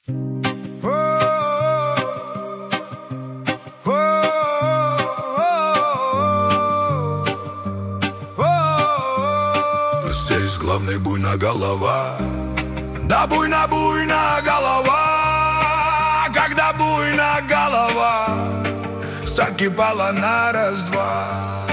Здесь главный буйна голова. Да буйна голова. Когда буйна голова закипала на раз-два.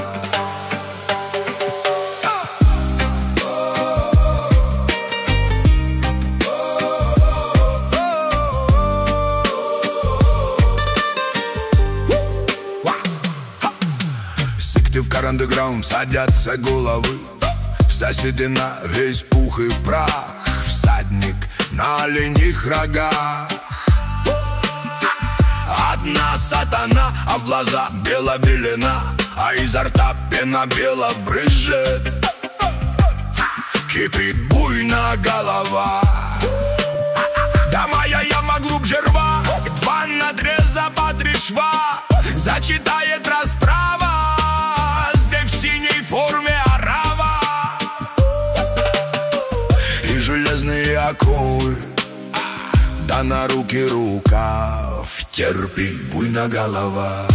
В андеграунд садятся головы, вся седина, весь пух и прах, всадник на оленьих рогах. Одна сатана, а в глаза белобелена, а изо рта пена бело брызжет. Кипит буйна голова. Да моя яма глубже рва, два надреза по 3 шва, зачитает расправа. Форме арава и железные оковы, да на руки рукав терпи буйна голова.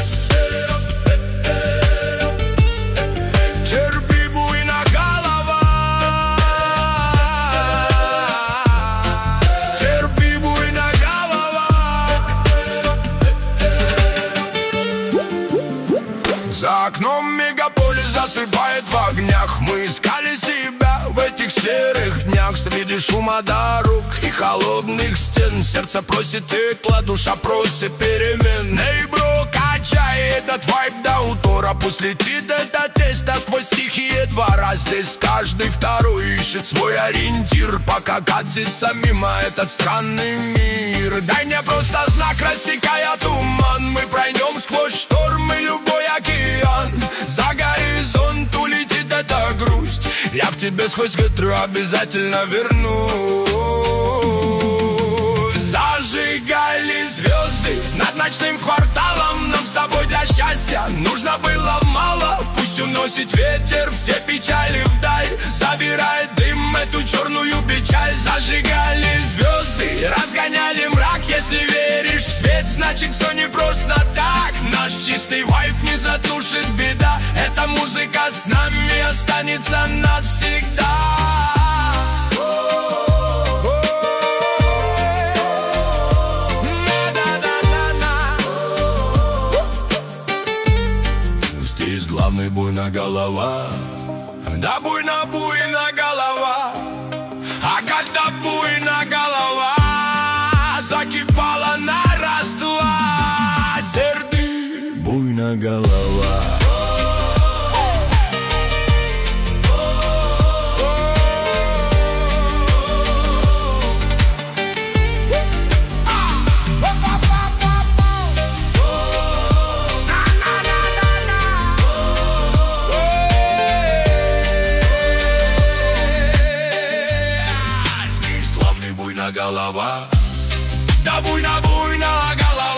Терпи буйна голова. Терпи буйна голова. За окном мегаполис засыпает в огнях. Мы искали себя в этих серых днях. Среди шума дорог и холодных стен сердце просит тепла, душа просит перемен. Эй, бро, качай этот вайб до утра. Пусть летит это тесто сквозь тихие двора. Здесь каждый второй ищет свой ориентир, пока катится мимо этот странный мир. Дай мне просто знак, рассекая туман. Мы пройдем сквозь штормы любой океан. За горизонт улетит эта грусть. Я к тебе сквозь ветру обязательно вернусь. Зажигали звезды над ночным кварталом. Нам с тобой для счастья нужно было мало. Пусть уносит ветер все печали вдаль, забирает дым эту черную печаль. Зажигали звезды, разгоняли мрак. Если веришь в свет, значит все не просто так. Наш чистый вайб не затушит беда. Эта музыка с нами останется навсегда. Здесь главный буйна голова. Да буйна голова. А когда буйна голова закипала на раз-два, терпи буйна голова. Голова. Да буйна голова.